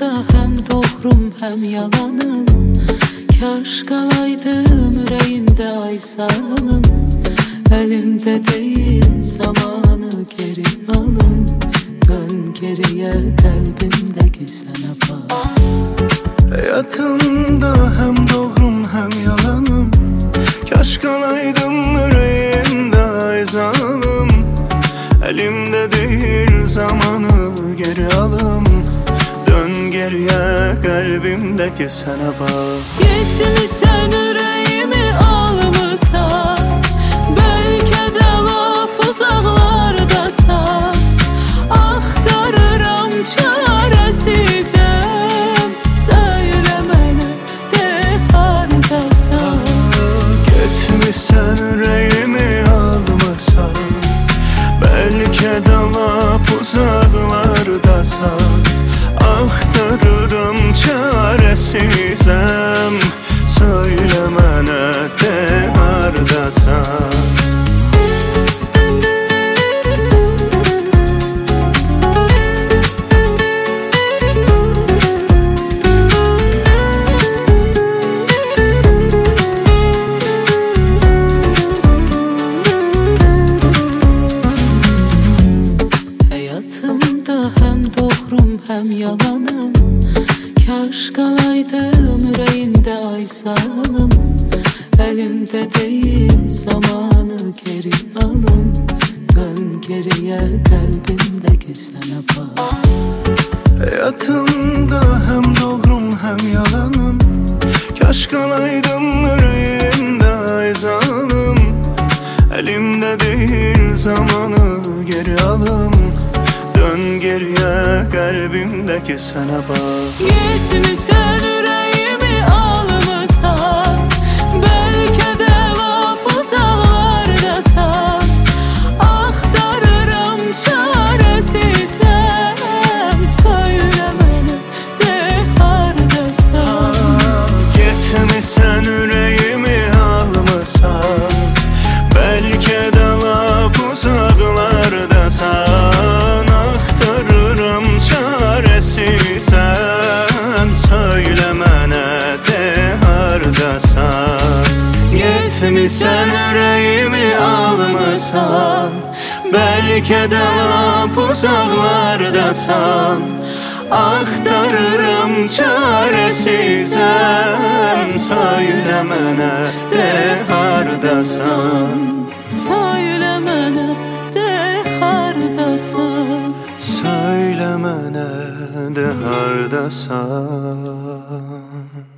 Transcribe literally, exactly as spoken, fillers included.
Yadımda hem doğrum hem yalanım. Kaş qalaydım ürəyində aysanım. Elimde değil zamanı geri alım. Dön geriye kalbimdeki sana bak. Hayatımda hem doğrum hem yalanım. Kaş qalaydım ürəyimdə aysanım. Elimde değil zamanı geri alım. Dön geriye kalbimdeki sana bak. Gitmişsen yüreğimi almışsan. Belki de lap uzaklardasan. Axtarıram çaresizem. Söyle mənə de hardasan. Gitmişsen yüreğimi almışsan. Belki de lap uzaklardasan. Axtarıram çaresizem. Söyle mənə de hardasan. Hayatımda hem doğrum hem yalanım. Kaş qalaydım ürəyində aysanım. Elimde değil zamanı geri alım. Dön geriye kalbimdeki sana bak. Hayatımda hem doğrum hem yalanım. Kaş qalaydım ürəyimdə aysanım. Elimde değil zamanı geri alım. Dön geriye kalbimdeki sana bak. Gitmişsen yüreğimi almışsan. Belki de lap uzaklardasan. Axtarıram çaresizem. Söyle mənə de hardasan. Gitmişsen yüreğimi almışsan. Belki de lap uzaklardasan. Axtarıram çaresizem. Söyle mənə de hardasan. Gitmişsen yüreğimi almışsan. Belki de lap uzaklardasan. Axtarıram çaresizem. Söyle mənə de hardasan. Söyle mənə de hardasan. Söyle mənə de hardasan.